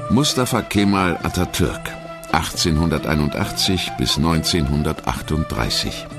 Mustafa Kemal Atatürk, 1881 bis 1938.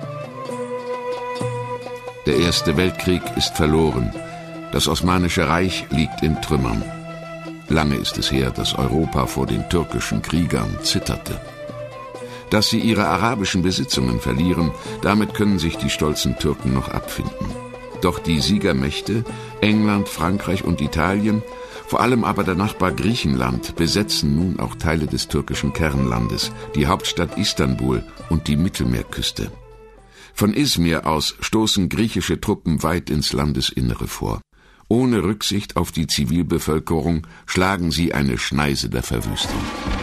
Der Erste Weltkrieg ist verloren. Das Osmanische Reich liegt in Trümmern. Lange ist es her, dass Europa vor den türkischen Kriegern zitterte. Dass sie ihre arabischen Besitzungen verlieren, damit können sich die stolzen Türken noch abfinden. Doch die Siegermächte, England, Frankreich und Italien, vor allem aber der Nachbar Griechenland, besetzen nun auch Teile des türkischen Kernlandes, die Hauptstadt Istanbul und die Mittelmeerküste. Von Izmir aus stoßen griechische Truppen weit ins Landesinnere vor. Ohne Rücksicht auf die Zivilbevölkerung schlagen sie eine Schneise der Verwüstung.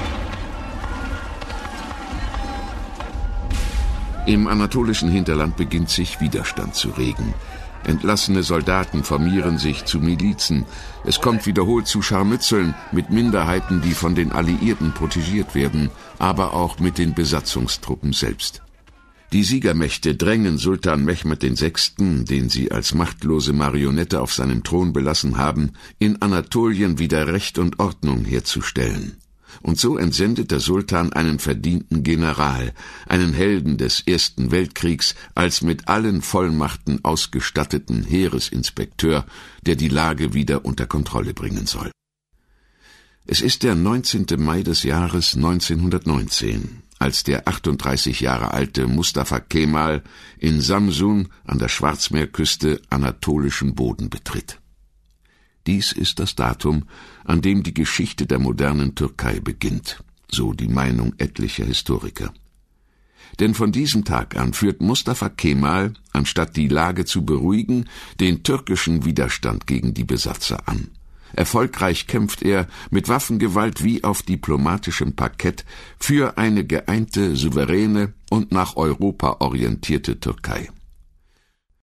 Im anatolischen Hinterland beginnt sich Widerstand zu regen. Entlassene Soldaten formieren sich zu Milizen. Es kommt wiederholt zu Scharmützeln mit Minderheiten, die von den Alliierten protegiert werden, aber auch mit den Besatzungstruppen selbst. Die Siegermächte drängen Sultan Mehmed VI., den sie als machtlose Marionette auf seinem Thron belassen haben, in Anatolien wieder Recht und Ordnung herzustellen. Und so entsendet der Sultan einen verdienten General, einen Helden des Ersten Weltkriegs, als mit allen Vollmachten ausgestatteten Heeresinspekteur, der die Lage wieder unter Kontrolle bringen soll. Es ist der 19. Mai des Jahres 1919. Als der 38 Jahre alte Mustafa Kemal in Samsun an der Schwarzmeerküste anatolischen Boden betritt. Dies ist das Datum, an dem die Geschichte der modernen Türkei beginnt, so die Meinung etlicher Historiker. Denn von diesem Tag an führt Mustafa Kemal, anstatt die Lage zu beruhigen, den türkischen Widerstand gegen die Besatzer an. Erfolgreich kämpft er mit Waffengewalt wie auf diplomatischem Parkett für eine geeinte, souveräne und nach Europa orientierte Türkei.